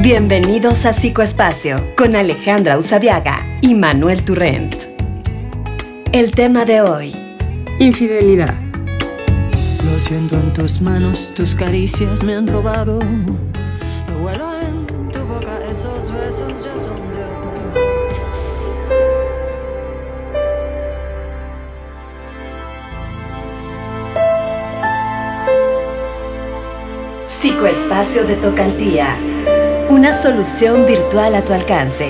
Bienvenidos a Psicoespacio con Alejandra Usabiaga y Manuel Turrent. El tema de hoy: infidelidad. Lo siento en tus manos, tus caricias me han robado. Lo huelo en tu boca, esos besos ya son de otro. Psicoespacio de Tocaltía. Una solución virtual a tu alcance.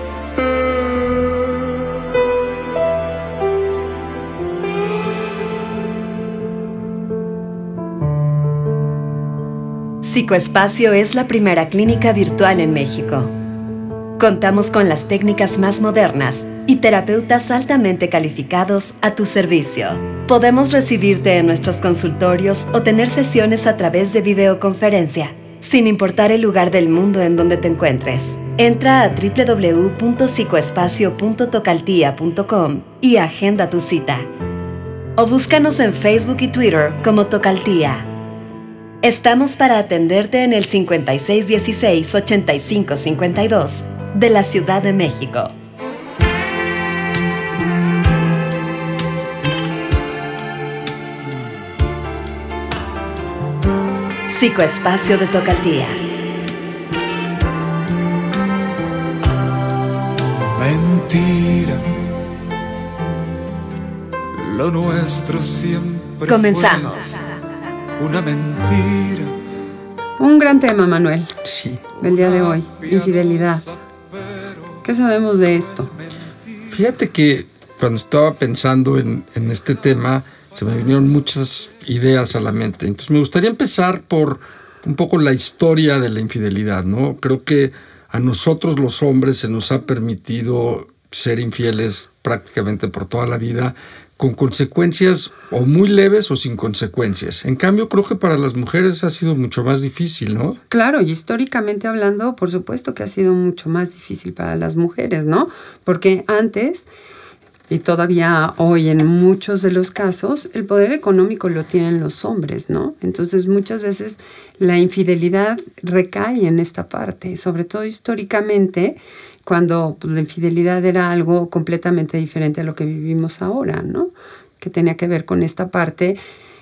Psicoespacio es la primera clínica virtual en México. Contamos con las técnicas más modernas y terapeutas altamente calificados a tu servicio. Podemos recibirte en nuestros consultorios o tener sesiones a través de videoconferencia, sin importar el lugar del mundo en donde te encuentres. Entra a www.psicoespacio.tocaltia.com y agenda tu cita. O búscanos en Facebook y Twitter como Tocaltía. Estamos para atenderte en el 5616-8552 de la Ciudad de México. Psicoespacio de Tocaltía. Mentira, lo nuestro siempre Comenzamos. Fue una mentira. Un gran tema, Manuel, Sí. el día de hoy, infidelidad. ¿Qué sabemos de esto? Fíjate que cuando estaba pensando en este tema, se me vinieron muchas ideas a la mente. Entonces me gustaría empezar por un poco la historia de la infidelidad, ¿no? Creo que a nosotros los hombres se nos ha permitido ser infieles prácticamente por toda la vida, con consecuencias o muy leves o sin consecuencias. En cambio, creo que para las mujeres ha sido mucho más difícil, ¿no? Claro, y históricamente hablando, por supuesto que ha sido mucho más difícil para las mujeres, ¿no? Porque antes, y todavía hoy en muchos de los casos, el poder económico lo tienen los hombres, ¿no? Entonces muchas veces la infidelidad recae en esta parte, sobre todo históricamente, cuando pues, la infidelidad era algo completamente diferente a lo que vivimos ahora, ¿no? Que tenía que ver con esta parte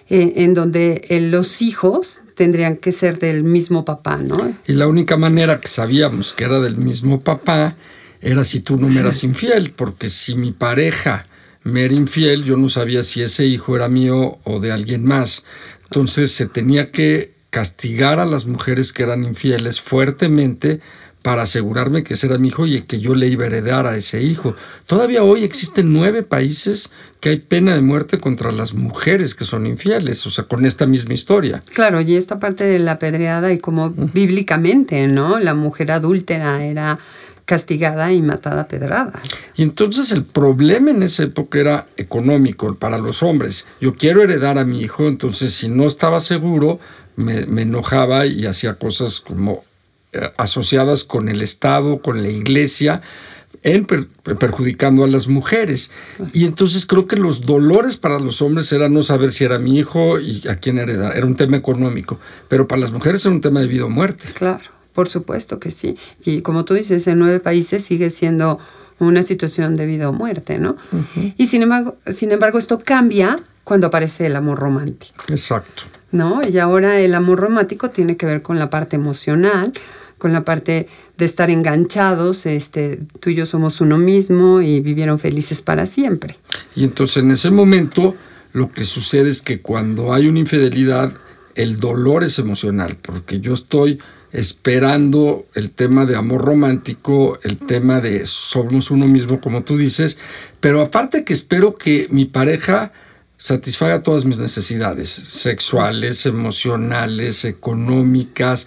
en donde los hijos tendrían que ser del mismo papá, ¿no? Y la única manera que sabíamos que era del mismo papá era si tú no me eras infiel, porque si mi pareja me era infiel, yo no sabía si ese hijo era mío o de alguien más. Entonces se tenía que castigar a las mujeres que eran infieles fuertemente para asegurarme que ese era mi hijo y que yo le iba a heredar a ese hijo. Todavía hoy existen 9 países que hay pena de muerte contra las mujeres que son infieles, o sea, con esta misma historia. Claro, y esta parte de la apedreada y como bíblicamente, ¿no? La mujer adúltera era castigada y matada a pedradas. Y entonces el problema en esa época era económico para los hombres. Yo quiero heredar a mi hijo, entonces si no estaba seguro, me enojaba y hacía cosas como asociadas con el Estado, con la Iglesia, perjudicando a las mujeres. Y entonces creo que los dolores para los hombres era no saber si era mi hijo y a quién heredar. Era un tema económico, pero para las mujeres era un tema de vida o muerte. Claro, por supuesto que sí. Y como tú dices, en 9 países sigue siendo una situación de vida o muerte, ¿no? Uh-huh. Y sin embargo, esto cambia cuando aparece el amor romántico. Exacto. ¿No? Y ahora el amor romántico tiene que ver con la parte emocional, con la parte de estar enganchados, tú y yo somos uno mismo y vivieron felices para siempre. Y entonces en ese momento lo que sucede es que cuando hay una infidelidad, el dolor es emocional, porque yo estoy esperando el tema de amor romántico, el tema de somos uno mismo, como tú dices, pero aparte que espero que mi pareja satisfaga todas mis necesidades sexuales, emocionales, económicas,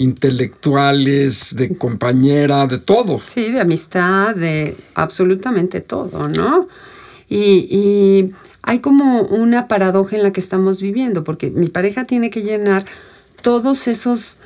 intelectuales, de compañera, de todo. Sí, de amistad, de absolutamente todo, ¿no? Y hay como una paradoja en la que estamos viviendo, porque mi pareja tiene que llenar todos esos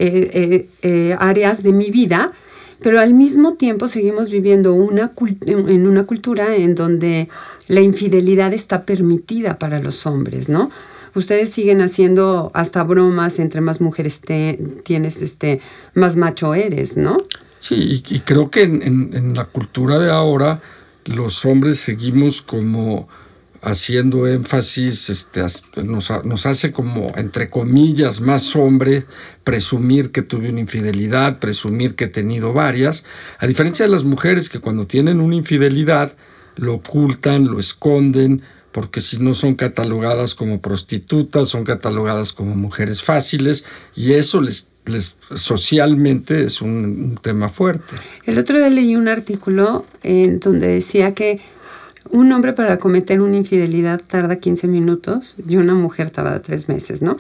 áreas de mi vida, pero al mismo tiempo seguimos viviendo en una cultura en donde la infidelidad está permitida para los hombres, ¿no? ustedes siguen haciendo hasta bromas, entre más mujeres tienes, más macho eres, ¿no? Sí, y creo que en la cultura de ahora los hombres seguimos como haciendo énfasis, nos hace como, entre comillas, más hombre presumir que tuve una infidelidad, presumir que he tenido varias, a diferencia de las mujeres que cuando tienen una infidelidad lo ocultan, lo esconden, porque si no son catalogadas como prostitutas, son catalogadas como mujeres fáciles, y eso les socialmente es un tema fuerte. El otro día leí un artículo en donde decía que un hombre para cometer una infidelidad tarda 15 minutos y una mujer tarda 3 meses, ¿no?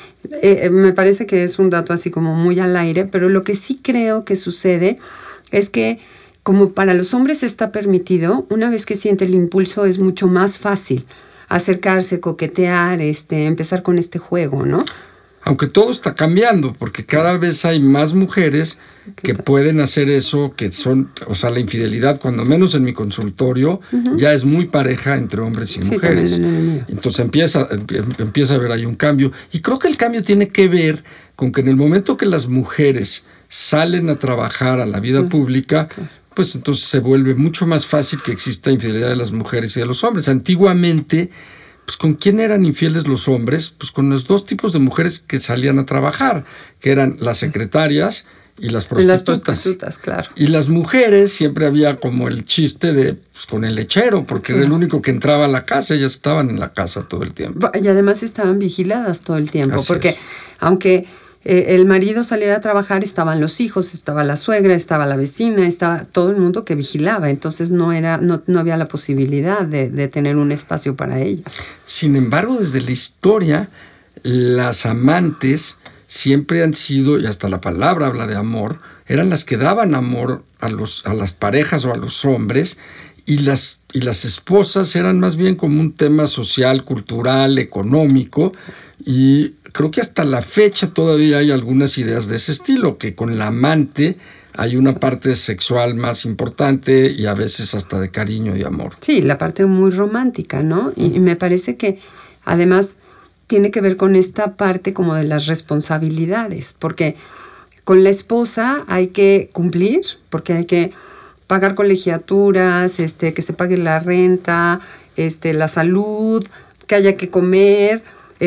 Me parece que es un dato así como muy al aire, pero lo que sí creo que sucede es que como para los hombres está permitido, una vez que siente el impulso es mucho más fácil acercarse, coquetear, empezar con este juego, ¿no? Aunque todo está cambiando, porque cada vez hay más mujeres que pueden hacer eso, que son, o sea, la infidelidad, cuando menos en mi consultorio, ya es muy pareja entre hombres y mujeres. Entonces empieza a haber ahí un cambio. Y creo que el cambio tiene que ver con que en el momento que las mujeres salen a trabajar a la vida pública, pues entonces se vuelve mucho más fácil que exista infidelidad de las mujeres y de los hombres. Antiguamente, pues ¿con quién eran infieles los hombres? Pues con los dos tipos de mujeres que salían a trabajar, que eran las secretarias y las prostitutas. Las prostitutas, claro. Y las mujeres siempre había como el chiste de pues, con el lechero, porque era el único que entraba a la casa, ellas estaban en la casa todo el tiempo. Y además estaban vigiladas todo el tiempo, Así porque es. aunque el marido saliera a trabajar, estaban los hijos, estaba la suegra, estaba la vecina, estaba todo el mundo que vigilaba. Entonces no había la posibilidad de tener un espacio para ellas. Sin embargo, desde la historia, las amantes siempre han sido, y hasta la palabra habla de amor, eran las que daban amor a las parejas o a los hombres, y las esposas eran más bien como un tema social, cultural, económico, y creo que hasta la fecha todavía hay algunas ideas de ese estilo, que con la amante hay una parte sexual más importante y a veces hasta de cariño y amor. Sí, la parte muy romántica, ¿no? Y me parece que además tiene que ver con esta parte como de las responsabilidades, porque con la esposa hay que cumplir, porque hay que pagar colegiaturas, que se pague la renta, la salud, que haya que comer,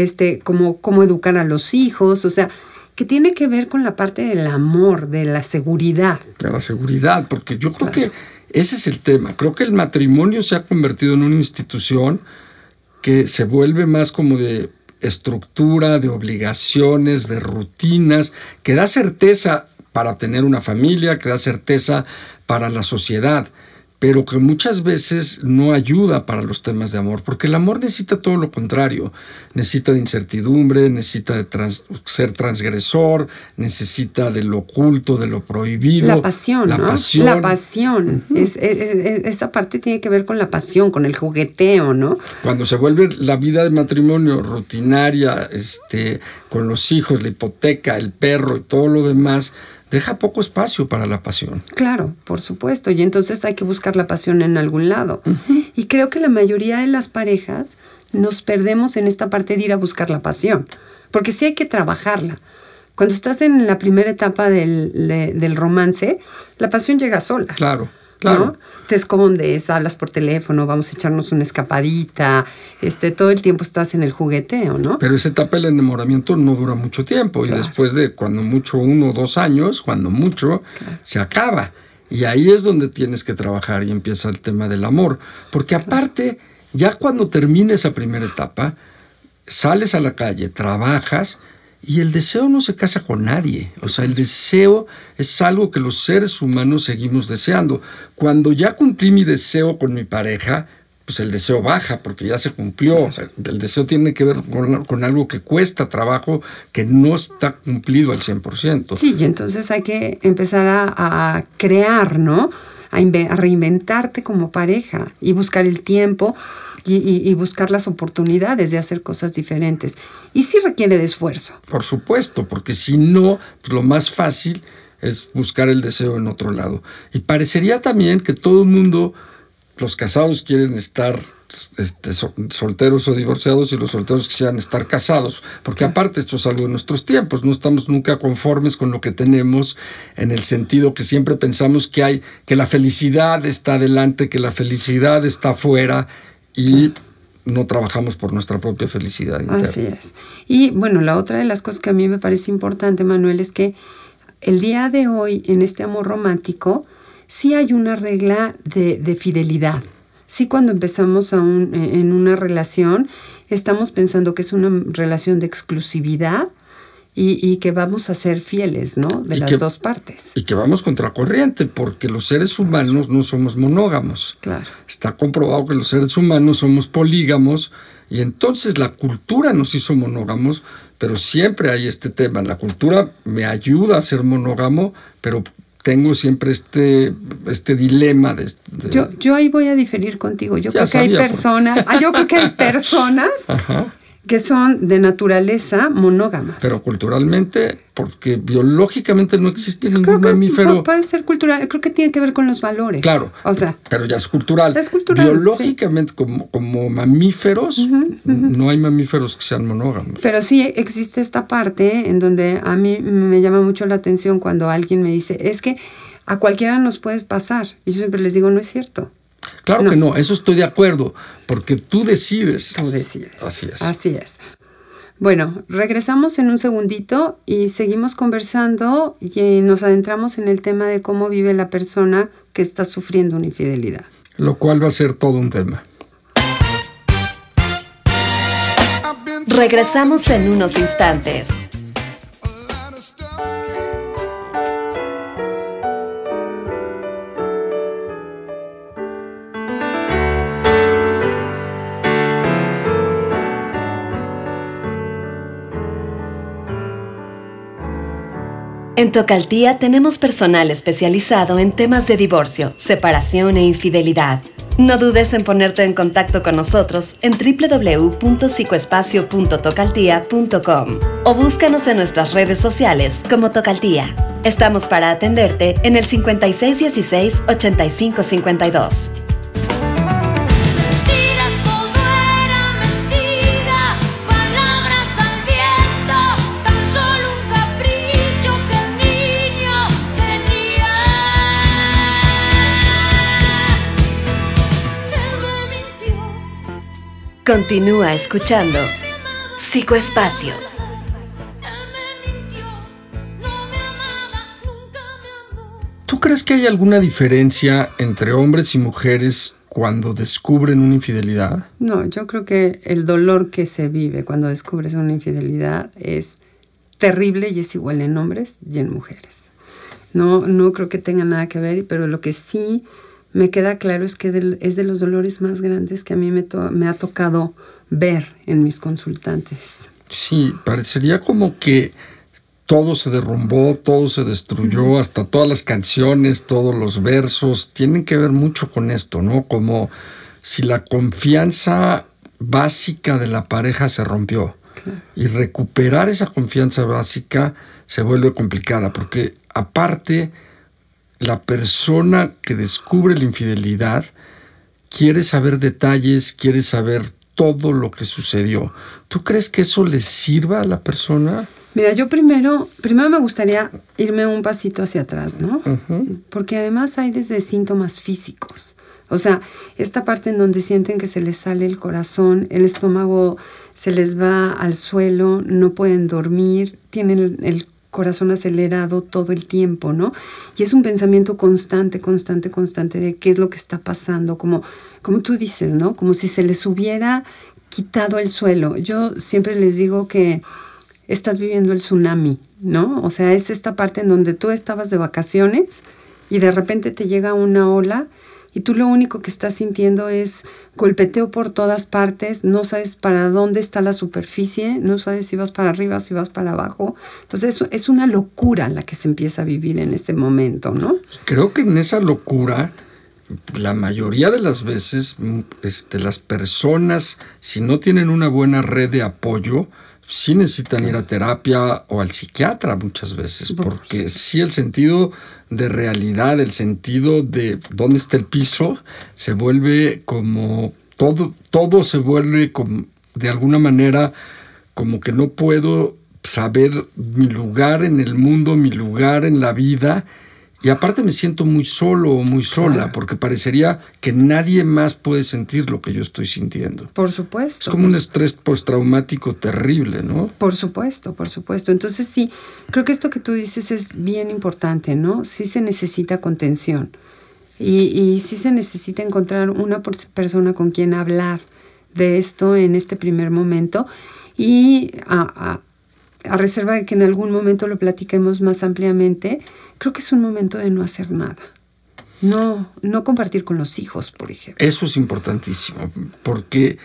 cómo educar a los hijos, o sea, que tiene que ver con la parte del amor, de la seguridad. De la seguridad, porque yo creo que ese es el tema. Creo que el matrimonio se ha convertido en una institución que se vuelve más como de estructura, de obligaciones, de rutinas, que da certeza para tener una familia, que da certeza para la sociedad, pero que muchas veces no ayuda para los temas de amor, porque el amor necesita todo lo contrario, necesita de incertidumbre, necesita de ser transgresor, necesita de lo oculto, de lo prohibido. La pasión, La ¿no? pasión. La pasión. Esa parte tiene que ver con la pasión, con el jugueteo, ¿no? Cuando se vuelve la vida de matrimonio rutinaria, con los hijos, la hipoteca, el perro y todo lo demás, deja poco espacio para la pasión. Claro, por supuesto. Y entonces hay que buscar la pasión en algún lado. Y creo que la mayoría de las parejas nos perdemos en esta parte de ir a buscar la pasión. Porque sí hay que trabajarla. Cuando estás en la primera etapa del romance, la pasión llega sola. Claro. ¿No? Te escondes, hablas por teléfono, vamos a echarnos una escapadita, todo el tiempo estás en el jugueteo, ¿no? Pero esa etapa del enamoramiento no dura mucho tiempo, claro. Y después de cuando mucho 1 o 2 años, cuando mucho, claro, se acaba. Y ahí es donde tienes que trabajar y empieza el tema del amor. Porque aparte, ya cuando termina esa primera etapa, sales a la calle, trabajas, y el deseo no se casa con nadie. O sea, el deseo es algo que los seres humanos seguimos deseando. Cuando ya cumplí mi deseo con mi pareja, pues el deseo baja porque ya se cumplió. El deseo tiene que ver con algo que cuesta trabajo, que no está cumplido al 100%. Sí, y entonces hay que empezar a crear, ¿no? A reinventarte como pareja y buscar el tiempo y buscar las oportunidades de hacer cosas diferentes. Y sí requiere de esfuerzo. Por supuesto, porque si no, pues lo más fácil es buscar el deseo en otro lado. Y parecería también que todo el mundo los casados quieren estar solteros o divorciados, y los solteros quisieran estar casados, porque aparte esto es algo de nuestros tiempos, no estamos nunca conformes con lo que tenemos, en el sentido que siempre pensamos que la felicidad está adelante, que la felicidad está afuera, y no trabajamos por nuestra propia felicidad interna. Así es. Y bueno, la otra de las cosas que a mí me parece importante, Manuel, es que el día de hoy, en este amor romántico, sí hay una regla de fidelidad. Sí, cuando empezamos en una relación, estamos pensando que es una relación de exclusividad y que vamos a ser fieles, ¿no? De las dos partes. Y que vamos contracorriente, porque los seres humanos no somos monógamos. Claro. Está comprobado que los seres humanos somos polígamos, y entonces la cultura nos hizo monógamos, pero siempre hay este tema. La cultura me ayuda a ser monógamo, pero tengo siempre este dilema de Yo ahí voy a diferir contigo. Yo creo que hay personas Ajá. que son de naturaleza monógamas. Pero culturalmente, porque biológicamente no existe Creo ningún que mamífero. puede ser cultural, creo que tiene que ver con los valores. Claro, o sea, pero ya es cultural. Es cultural, biológicamente, sí. como mamíferos, no hay mamíferos que sean monógamos. Pero sí existe esta parte en donde a mí me llama mucho la atención cuando alguien me dice, es que a cualquiera nos puede pasar. Y yo siempre les digo, no es cierto. Claro que no, eso estoy de acuerdo, porque tú decides. Tú decides. Así es. Así es. Bueno, regresamos en un segundito y seguimos conversando y nos adentramos en el tema de cómo vive la persona que está sufriendo una infidelidad. Lo cual va a ser todo un tema. Regresamos en unos instantes. En Tocaltía tenemos personal especializado en temas de divorcio, separación e infidelidad. No dudes en ponerte en contacto con nosotros en www.psicoespacio.tocaltia.com o búscanos en nuestras redes sociales como Tocaltía. Estamos para atenderte en el 5616-8552. Continúa escuchando Psicoespacio. ¿Tú crees que hay alguna diferencia entre hombres y mujeres cuando descubren una infidelidad? No, yo creo que el dolor que se vive cuando descubres una infidelidad es terrible y es igual en hombres y en mujeres. No creo que tenga nada que ver, pero lo que sí me queda claro es que es de los dolores más grandes que a mí me ha tocado ver en mis consultantes. Sí, parecería como que todo se derrumbó, todo se destruyó, hasta todas las canciones, todos los versos, tienen que ver mucho con esto, ¿no? Como si la confianza básica de la pareja se rompió. Claro. Y recuperar esa confianza básica se vuelve complicada, porque aparte la persona que descubre la infidelidad quiere saber detalles, quiere saber todo lo que sucedió. ¿Tú crees que eso le sirva a la persona? Mira, yo primero me gustaría irme un pasito hacia atrás, ¿no? Uh-huh. Porque además hay desde síntomas físicos. O sea, esta parte en donde sienten que se les sale el corazón, el estómago se les va al suelo, no pueden dormir, tienen el corazón acelerado todo el tiempo, ¿no? Y es un pensamiento constante de qué es lo que está pasando, como tú dices, ¿no? Como si se les hubiera quitado el suelo. Yo siempre les digo que estás viviendo el tsunami, ¿no? O sea, es esta parte en donde tú estabas de vacaciones y de repente te llega una ola y tú lo único que estás sintiendo es golpeteo por todas partes, no sabes para dónde está la superficie, no sabes si vas para arriba, si vas para abajo. Entonces es una locura la que se empieza a vivir en este momento, ¿no? Creo que en esa locura, la mayoría de las veces, las personas, si no tienen una buena red de apoyo, sí necesitan ir a terapia o al psiquiatra muchas veces, porque sí el sentido de realidad, el sentido de dónde está el piso, se vuelve como todo se vuelve como, de alguna manera, como que no puedo saber mi lugar en el mundo, mi lugar en la vida. Y aparte me siento muy solo o muy sola, porque parecería que nadie más puede sentir lo que yo estoy sintiendo. Por supuesto. Es como un estrés postraumático terrible, ¿no? Por supuesto, por supuesto. Entonces sí, creo que esto que tú dices es bien importante, ¿no? Sí se necesita contención y sí se necesita encontrar una persona con quien hablar de esto en este primer momento y a reserva de que en algún momento lo platiquemos más ampliamente. Creo que es un momento de no hacer nada. No compartir con los hijos, por ejemplo. Eso es importantísimo, porque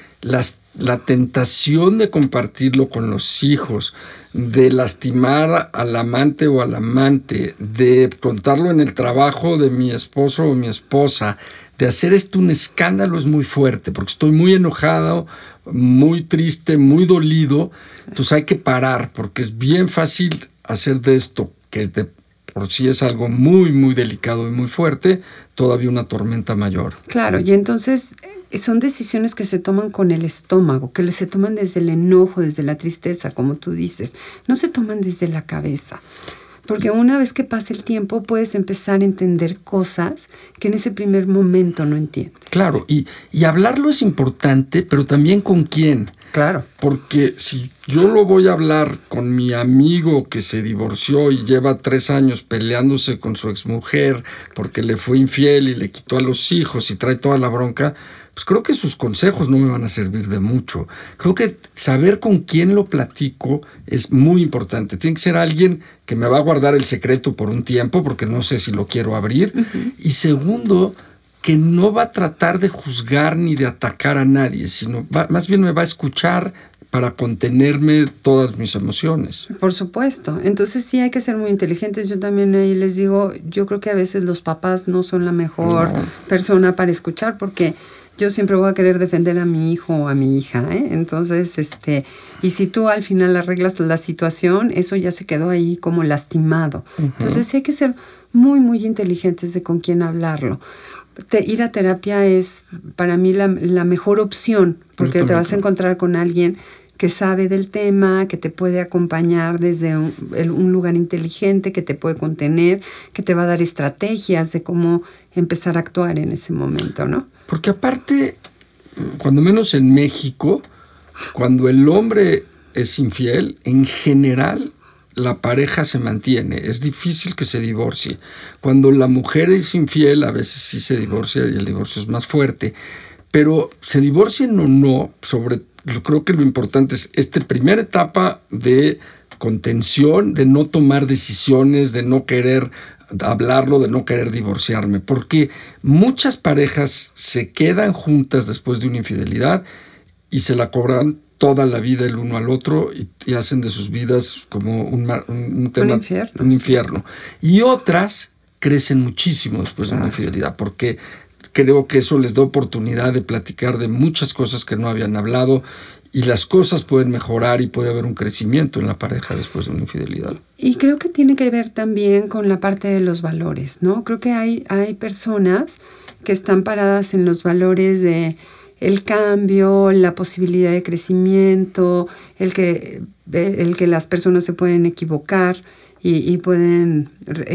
la tentación de compartirlo con los hijos, de lastimar al amante o al amante, de contarlo en el trabajo de mi esposo o mi esposa, de hacer esto un escándalo es muy fuerte, porque estoy muy enojado, muy triste, muy dolido. Entonces hay que parar, porque es bien fácil hacer de esto, que es por sí es algo muy, muy delicado y muy fuerte, todavía una tormenta mayor. Claro, y entonces son decisiones que se toman con el estómago, que se toman desde el enojo, desde la tristeza, como tú dices. No se toman desde la cabeza. Porque una vez que pasa el tiempo puedes empezar a entender cosas que en ese primer momento no entiendes. Claro, y hablarlo es importante, pero también con quién. Claro. Porque si yo lo voy a hablar con mi amigo que se divorció y lleva 3 años peleándose con su exmujer porque le fue infiel y le quitó a los hijos y trae toda la bronca, pues creo que sus consejos no me van a servir de mucho. Creo que saber con quién lo platico es muy importante. Tiene que ser alguien que me va a guardar el secreto por un tiempo porque no sé si lo quiero abrir. Uh-huh. Y segundo, que no va a tratar de juzgar ni de atacar a nadie, sino más bien me va a escuchar para contenerme todas mis emociones. Por supuesto. Entonces sí hay que ser muy inteligentes. Yo también ahí les digo, yo creo que a veces los papás no son la mejor persona para escuchar, porque yo siempre voy a querer defender a mi hijo o a mi hija, ¿eh? Entonces, y si tú al final arreglas la situación, eso ya se quedó ahí como lastimado. Uh-huh. Entonces sí hay que ser muy, muy inteligentes de con quién hablarlo. Ir a terapia es para mí la mejor opción, porque te vas a encontrar con alguien que sabe del tema, que te puede acompañar desde un lugar inteligente, que te puede contener, que te va a dar estrategias de cómo empezar a actuar en ese momento, ¿no? Porque aparte, cuando menos en México, cuando el hombre es infiel, en general la pareja se mantiene. Es difícil que se divorcie. Cuando la mujer es infiel, a veces sí se divorcia y el divorcio es más fuerte. Pero se divorcien o no, yo creo que lo importante es esta primera etapa de contención, de no tomar decisiones, de no querer hablarlo, de no querer divorciarme. Porque muchas parejas se quedan juntas después de una infidelidad y se la cobran toda la vida el uno al otro y hacen de sus vidas como un tema, un infierno. Y otras crecen muchísimo después de una infidelidad, porque creo que eso les da oportunidad de platicar de muchas cosas que no habían hablado y las cosas pueden mejorar y puede haber un crecimiento en la pareja después de una infidelidad. Y creo que tiene que ver también con la parte de los valores, ¿no? Creo que hay personas que están paradas en los valores de el cambio, la posibilidad de crecimiento, el que las personas se pueden equivocar y pueden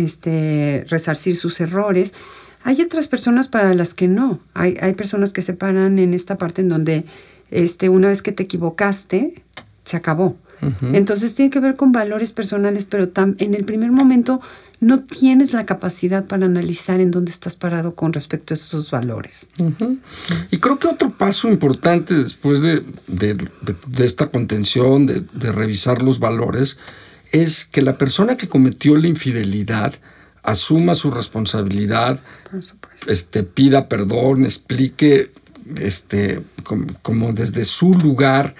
resarcir sus errores. Hay otras personas para las que no. Hay personas que se paran en esta parte en donde una vez que te equivocaste, se acabó. Uh-huh. Entonces tiene que ver con valores personales, pero en el primer momento no tienes la capacidad para analizar en dónde estás parado con respecto a esos valores. Uh-huh. Y creo que otro paso importante después de esta contención, de revisar los valores, es que la persona que cometió la infidelidad asuma su responsabilidad, por supuesto, pida perdón, explique como desde su lugar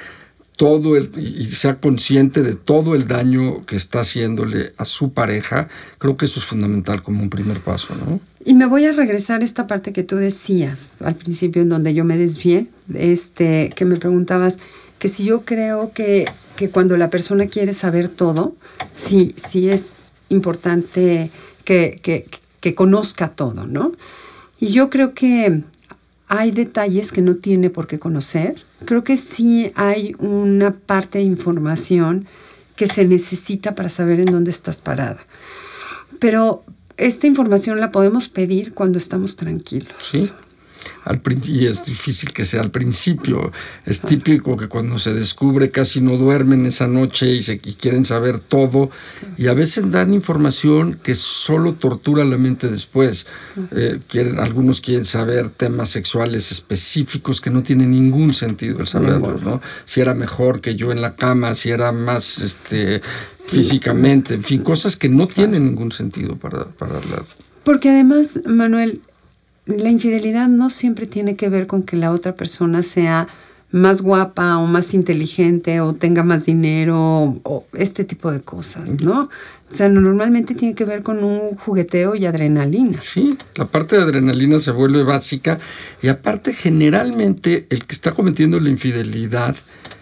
y sea consciente de todo el daño que está haciéndole a su pareja. Creo que eso es fundamental como un primer paso, ¿no? Y me voy a regresar a esta parte que tú decías al principio, en donde yo me desvié, que me preguntabas que si yo creo que que cuando la persona quiere saber todo, sí es importante que conozca todo, ¿no? Y yo creo que hay detalles que no tiene por qué conocer. Creo que sí hay una parte de información que se necesita para saber en dónde estás parada. Pero esta información la podemos pedir cuando estamos tranquilos. Sí. Y es difícil que sea al principio. Es típico que cuando se descubre casi no duermen esa noche y quieren saber todo. Y a veces dan información que solo tortura la mente después. Algunos quieren saber temas sexuales específicos que no tienen ningún sentido el saberlos, ¿no? Si era mejor que yo en la cama, si era más físicamente, en fin, cosas que no tienen ningún sentido para la... Porque además, Manuel, la infidelidad no siempre tiene que ver con que la otra persona sea más guapa o más inteligente o tenga más dinero o este tipo de cosas, ¿no? O sea, normalmente tiene que ver con un jugueteo y adrenalina. Sí, la parte de adrenalina se vuelve básica y aparte generalmente el que está cometiendo la infidelidad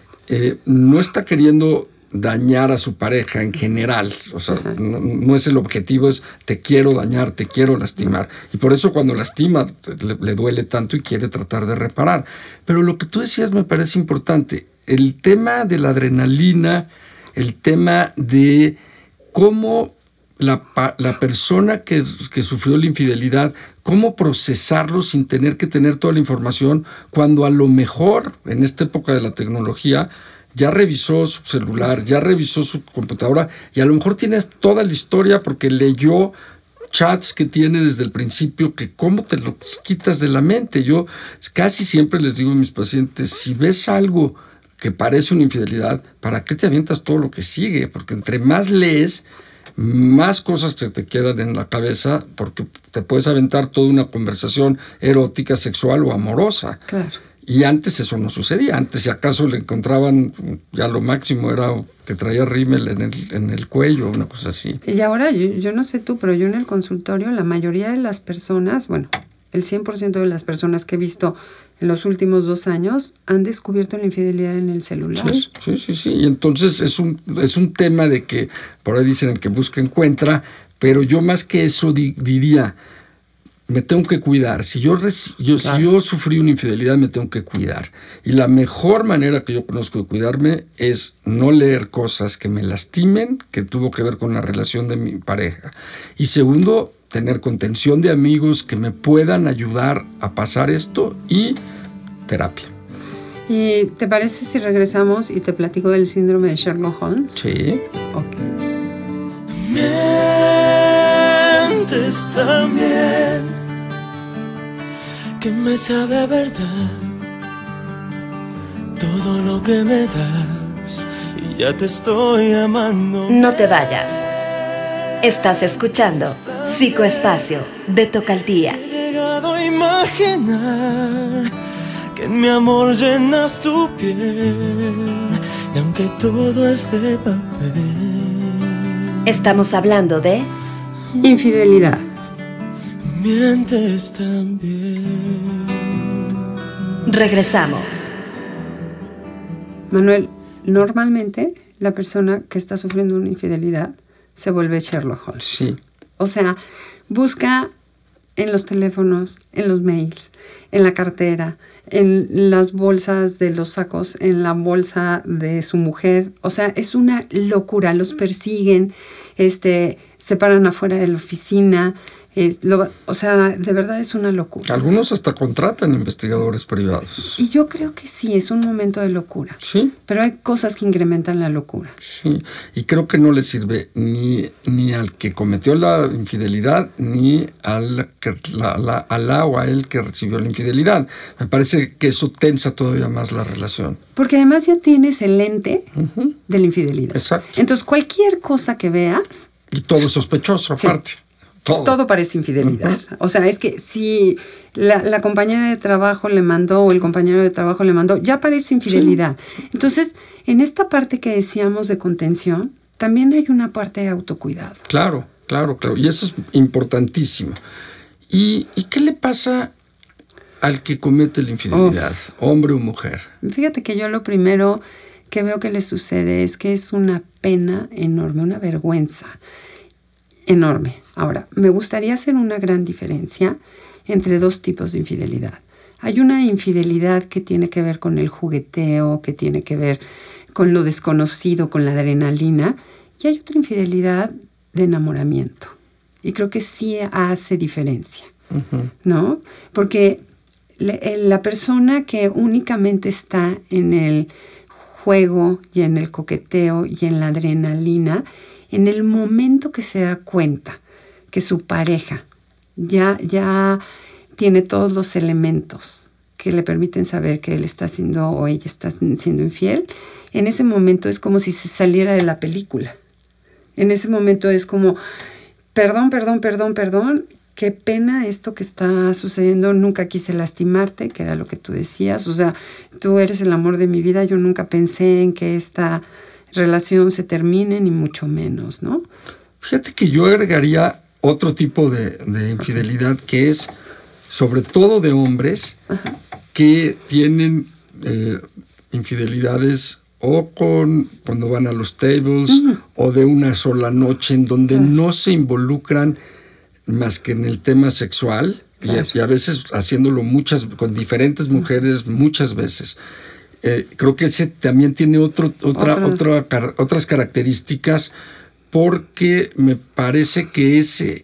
no está queriendo dañar a su pareja en general, o sea, no es el objetivo, es te quiero dañar, te quiero lastimar, y por eso cuando lastima le duele tanto y quiere tratar de reparar. Pero lo que tú decías me parece importante, el tema de la adrenalina, el tema de cómo la persona que sufrió la infidelidad, cómo procesarlo sin tener que tener toda la información, cuando a lo mejor en esta época de la tecnología ya revisó su celular, ya revisó su computadora y a lo mejor tiene toda la historia porque leyó chats que tiene desde el principio, que cómo te lo quitas de la mente. Yo casi siempre les digo a mis pacientes, si ves algo que parece una infidelidad, ¿para qué te avientas todo lo que sigue? Porque entre más lees, más cosas te quedan en la cabeza, porque te puedes aventar toda una conversación erótica, sexual o amorosa. Claro. Y antes eso no sucedía. Antes, si acaso le encontraban, ya lo máximo era que traía rímel en el cuello, una cosa así. Y ahora, yo no sé tú, pero yo en el consultorio, la mayoría de las personas, bueno, el 100% de las personas que he visto en los últimos 2 años han descubierto la infidelidad en el celular. Sí. Y entonces es un tema de que, por ahí dicen el que busca encuentra, pero yo más que eso diría, me tengo que cuidar. Si yo sufrí una infidelidad, me tengo que cuidar. Y la mejor manera que yo conozco de cuidarme es no leer cosas que me lastimen, que tuvo que ver con la relación de mi pareja. Y segundo, tener contención de amigos que me puedan ayudar a pasar esto y terapia. ¿Y te parece si regresamos y te platico del síndrome de Sherlock Holmes? Sí. Ok. Mientes también, que me sabe a verdad todo lo que me das y ya te estoy amando. No te vayas. Estás escuchando Psicoespacio de Tocaldía. He llegado a imaginar que en mi amor llenas tu piel y aunque todo es de papel. Estamos hablando de Infidelidad. Mientes también. Regresamos. Manuel, normalmente la persona que está sufriendo una infidelidad se vuelve Sherlock Holmes. Sí. O sea, busca en los teléfonos, en los mails, en la cartera, en las bolsas de los sacos, en la bolsa de su mujer. O sea, es una locura. Los persiguen, se paran afuera de la oficina. O sea, de verdad es una locura. Algunos hasta contratan investigadores privados. Y yo creo que sí, es un momento de locura. Sí. Pero hay cosas que incrementan la locura. Sí, y creo que no le sirve ni al que cometió la infidelidad, ni a la o a él que recibió la infidelidad. Me parece que eso tensa todavía más la relación. Porque además ya tienes el lente de la infidelidad. Exacto. Entonces, cualquier cosa que veas... Y todo es sospechoso, aparte. Sí. Todo parece infidelidad. O sea, es que si la compañera de trabajo le mandó o el compañero de trabajo le mandó, ya parece infidelidad. Sí. Entonces, en esta parte que decíamos de contención, también hay una parte de autocuidado. Claro. Y eso es importantísimo. ¿Y qué le pasa al que comete la infidelidad, hombre o mujer? Fíjate que yo lo primero que veo que les sucede es que es una pena enorme, una vergüenza enorme. Ahora, me gustaría hacer una gran diferencia entre dos tipos de infidelidad. Hay una infidelidad que tiene que ver con el jugueteo, que tiene que ver con lo desconocido, con la adrenalina, y hay otra infidelidad de enamoramiento. Y creo que sí hace diferencia, ¿no? Porque la persona que únicamente está en el juego y en el coqueteo y en la adrenalina, en el momento que se da cuenta que su pareja ya tiene todos los elementos que le permiten saber que él está siendo o ella está siendo infiel, en ese momento es como si se saliera de la película. En ese momento es como, perdón, qué pena esto que está sucediendo, nunca quise lastimarte, que era lo que tú decías, o sea, tú eres el amor de mi vida, yo nunca pensé en que esta relación se termine, ni mucho menos, ¿no? Fíjate que yo agregaría otro tipo de infidelidad que es sobre todo de hombres que tienen infidelidades o cuando van a los tables o de una sola noche en donde no se involucran más que en el tema sexual y a veces haciéndolo con diferentes mujeres muchas veces. Creo que ese también tiene otras características porque me parece que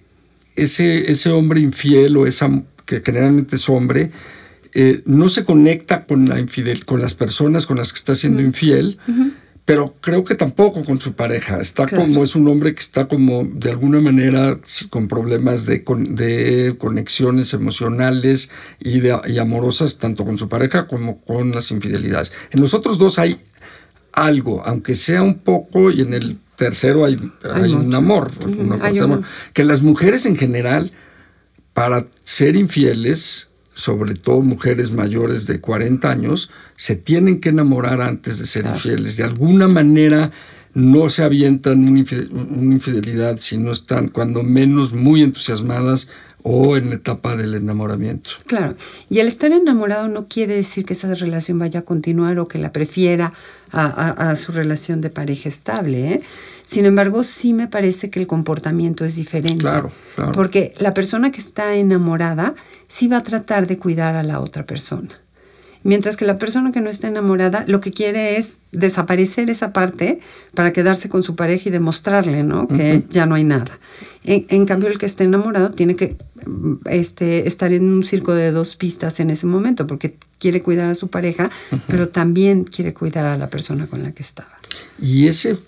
ese hombre infiel o esa que generalmente es hombre, no se conecta con las personas con las que está siendo infiel, pero creo que tampoco con su pareja. Como es un hombre que está como de alguna manera con problemas de conexiones emocionales y amorosas, tanto con su pareja como con las infidelidades. En los otros dos hay algo, aunque sea un poco, y en el tercero hay un amor. Que las mujeres en general, para ser infieles, sobre todo mujeres mayores de 40 años, se tienen que enamorar antes de ser infieles. De alguna manera no se avientan una infidelidad si no están, cuando menos, muy entusiasmadas o en la etapa del enamoramiento. Claro, y el estar enamorado no quiere decir que esa relación vaya a continuar o que la prefiera a su relación de pareja estable, ¿eh? Sin embargo, sí me parece que el comportamiento es diferente. Claro. Porque la persona que está enamorada sí va a tratar de cuidar a la otra persona. Mientras que la persona que no está enamorada lo que quiere es desaparecer esa parte para quedarse con su pareja y demostrarle, ¿no? Que ya no hay nada. En cambio, el que está enamorado tiene que estar en un circo de dos pistas en ese momento porque quiere cuidar a su pareja, pero también quiere cuidar a la persona con la que estaba. Y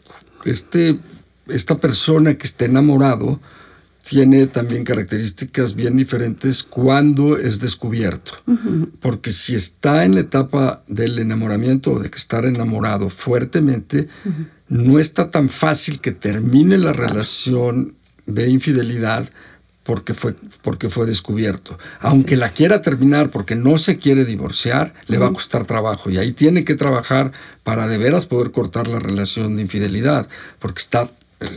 esta persona que está enamorado tiene también características bien diferentes cuando es descubierto. Porque si está en la etapa del enamoramiento o de que estar enamorado fuertemente, no está tan fácil que termine la relación de infidelidad porque fue descubierto. Aunque la quiera terminar porque no se quiere divorciar, le va a costar trabajo. Y ahí tiene que trabajar para de veras poder cortar la relación de infidelidad. Porque está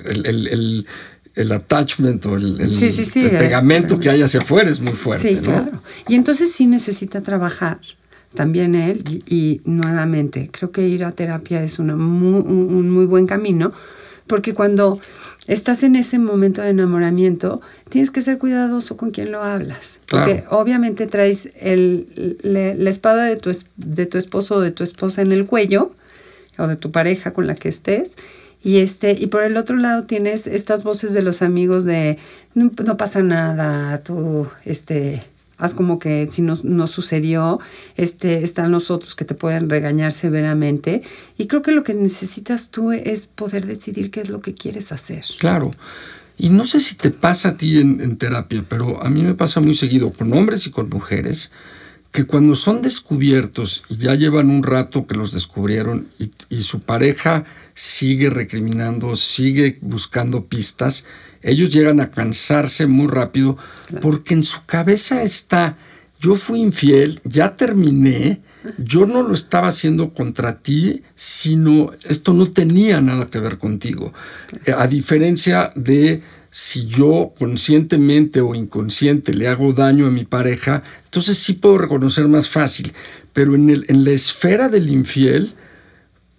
el attachment o el pegamento que hay hacia afuera es muy fuerte. Sí, claro. Y entonces sí necesita trabajar también él y nuevamente creo que ir a terapia es un muy buen camino, porque cuando estás en ese momento de enamoramiento tienes que ser cuidadoso con quién lo hablas. Claro. Porque obviamente traes la espada de tu esposo o de tu esposa en el cuello o de tu pareja con la que estés. Y por el otro lado tienes estas voces de los amigos de no pasa nada, tú haz como que si no sucedió, están los otros que te pueden regañar severamente. Y creo que lo que necesitas tú es poder decidir qué es lo que quieres hacer. Claro. Y no sé si te pasa a ti en terapia, pero a mí me pasa muy seguido con hombres y con mujeres, que cuando son descubiertos y ya llevan un rato que los descubrieron y su pareja sigue recriminando, sigue buscando pistas, ellos llegan a cansarse muy rápido, porque en su cabeza está, yo fui infiel, ya terminé, yo no lo estaba haciendo contra ti, sino esto no tenía nada que ver contigo. A diferencia de si yo conscientemente o inconsciente le hago daño a mi pareja, entonces sí puedo reconocer más fácil. Pero en la esfera del infiel,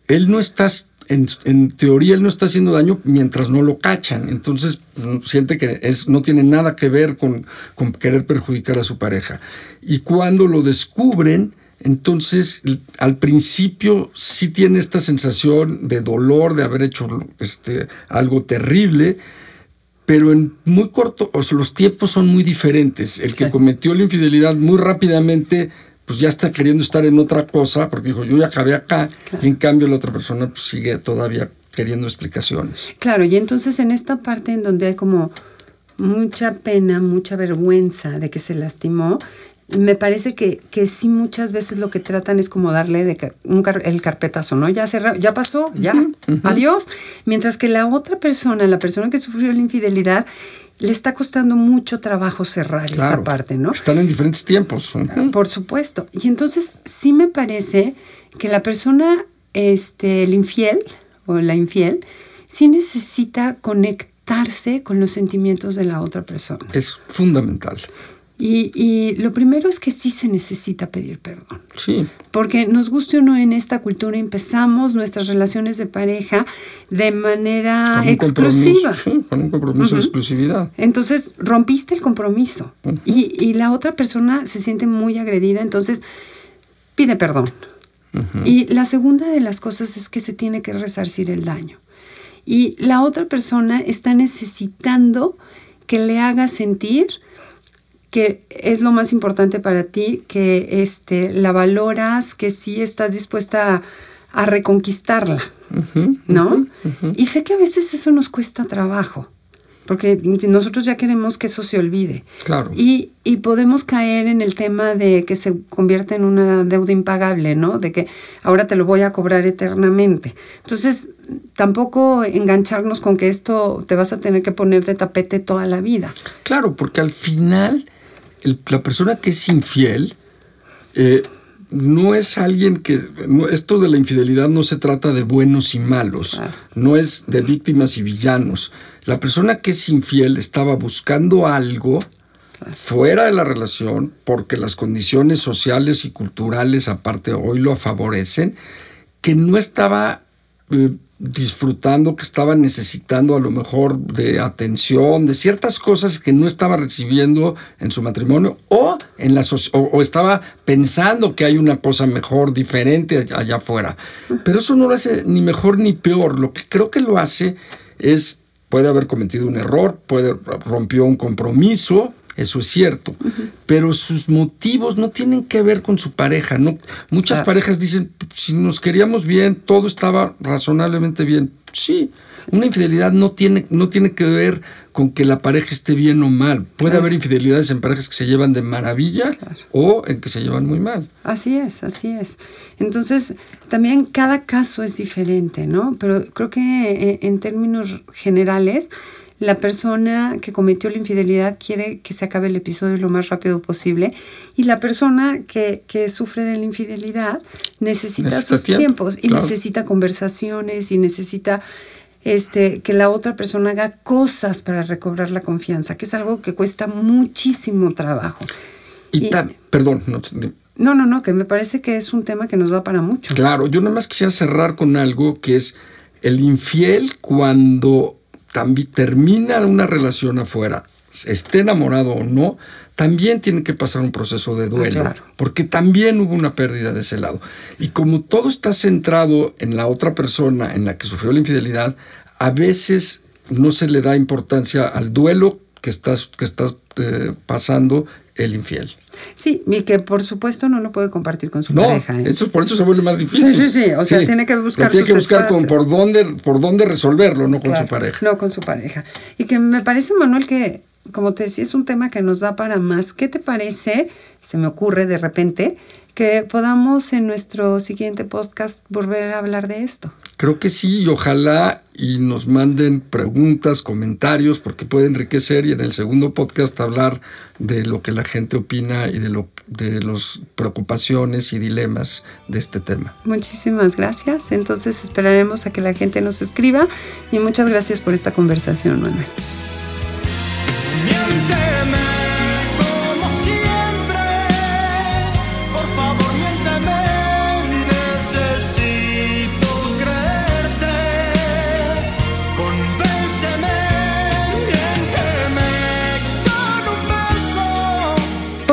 él no está, en teoría, él no está haciendo daño mientras no lo cachan. Entonces siente que no tiene nada que ver con querer perjudicar a su pareja. Y cuando lo descubren, entonces al principio sí tiene esta sensación de dolor, de haber hecho algo terrible, pero en muy corto, o sea, los tiempos son muy diferentes. El que cometió la infidelidad muy rápidamente, pues ya está queriendo estar en otra cosa, porque dijo, yo ya acabé acá, y en cambio la otra persona pues sigue todavía queriendo explicaciones. Claro, y entonces en esta parte en donde hay como mucha pena, mucha vergüenza de que se lastimó, me parece que sí muchas veces lo que tratan es como darle el carpetazo, ¿no? Ya pasó, ya, adiós. Mientras que la otra persona, la persona que sufrió la infidelidad, le está costando mucho trabajo cerrar esa parte, ¿no? Están en diferentes tiempos. Por supuesto. Y entonces sí me parece que la persona, el infiel o la infiel, sí necesita conectarse con los sentimientos de la otra persona. Es fundamental. Y lo primero es que sí se necesita pedir perdón. Sí. Porque nos guste o no, en esta cultura empezamos nuestras relaciones de pareja de manera exclusiva. Sí, con un compromiso de exclusividad. Entonces rompiste el compromiso y la otra persona se siente muy agredida, entonces pide perdón. Y la segunda de las cosas es que se tiene que resarcir el daño. Y la otra persona está necesitando que le hagas sentir que es lo más importante para ti, que la valoras, que sí estás dispuesta a reconquistarla, ¿no? Y sé que a veces eso nos cuesta trabajo, porque nosotros ya queremos que eso se olvide. Claro. Y podemos caer en el tema de que se convierte en una deuda impagable, ¿no? De que ahora te lo voy a cobrar eternamente. Entonces, tampoco engancharnos con que esto te vas a tener que poner de tapete toda la vida. Claro, porque al final la persona que es infiel no es alguien que... esto de la infidelidad no se trata de buenos y malos, claro. No es de víctimas y villanos. La persona que es infiel estaba buscando algo fuera de la relación porque las condiciones sociales y culturales aparte hoy lo favorecen, que no estaba disfrutando, que estaba necesitando a lo mejor de atención, de ciertas cosas que no estaba recibiendo en su matrimonio o estaba pensando que hay una cosa mejor, diferente allá afuera. Pero eso no lo hace ni mejor ni peor. Lo que creo que lo hace es, puede haber cometido un error, rompió un compromiso, eso es cierto, pero sus motivos no tienen que ver con su pareja. No, muchas parejas dicen, si nos queríamos bien, todo estaba razonablemente bien. Sí, una infidelidad no tiene que ver con que la pareja esté bien o mal. Puede haber infidelidades en parejas que se llevan de maravilla o en que se llevan muy mal. Así es. Entonces, también cada caso es diferente, ¿no? Pero creo que en términos generales, la persona que cometió la infidelidad quiere que se acabe el episodio lo más rápido posible y la persona que sufre de la infidelidad necesita sus tiempos y necesita conversaciones y necesita que la otra persona haga cosas para recobrar la confianza, que es algo que cuesta muchísimo trabajo. Perdón. No, que me parece que es un tema que nos da para mucho. Claro, yo nada más quisiera cerrar con algo que es el infiel cuando también termina una relación afuera, esté enamorado o no, también tiene que pasar un proceso de duelo, porque también hubo una pérdida de ese lado. Y como todo está centrado en la otra persona en la que sufrió la infidelidad, a veces no se le da importancia al duelo que estás pasando el infiel. Sí, y que por supuesto no lo puede compartir con su pareja. Por eso se vuelve más difícil. Sí, o sea, tiene que buscar sus espacios. Por dónde resolverlo, no con su pareja. No con su pareja. Y que me parece, Manuel, que, como te decía, es un tema que nos da para más. ¿Qué te parece, se me ocurre de repente, que podamos en nuestro siguiente podcast volver a hablar de esto? Creo que sí, y ojalá y nos manden preguntas, comentarios, porque puede enriquecer y en el segundo podcast hablar de lo que la gente opina y de las preocupaciones y dilemas de este tema. Muchísimas gracias. Entonces esperaremos a que la gente nos escriba y muchas gracias por esta conversación, Manuel. Por favor, miénteme, necesito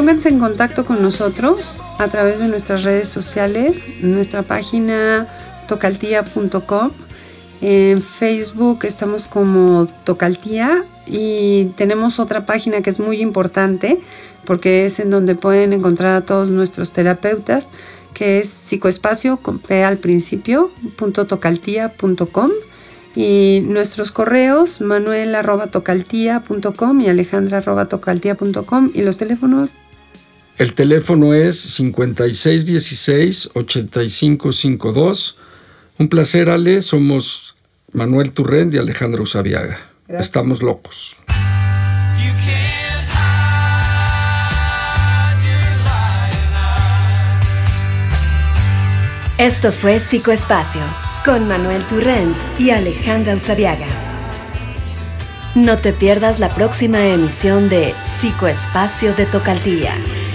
pónganse en contacto con nosotros a través de nuestras redes sociales, nuestra página tocaltia.com. En Facebook estamos como Tocaltia y tenemos otra página que es muy importante porque es en donde pueden encontrar a todos nuestros terapeutas, que es psicoespacio con P al principio, .tocaltia.com, y nuestros correos manuel@tocaltia.com y alejandra@tocaltia.com, y los teléfonos. El teléfono es 5616-8552. Un placer, Ale. Somos Manuel Turrent y Alejandra Usabiaga. Gracias. Estamos locos. Esto fue Psicoespacio con Manuel Turrent y Alejandra Usabiaga. No te pierdas la próxima emisión de Psicoespacio de Tocaltia.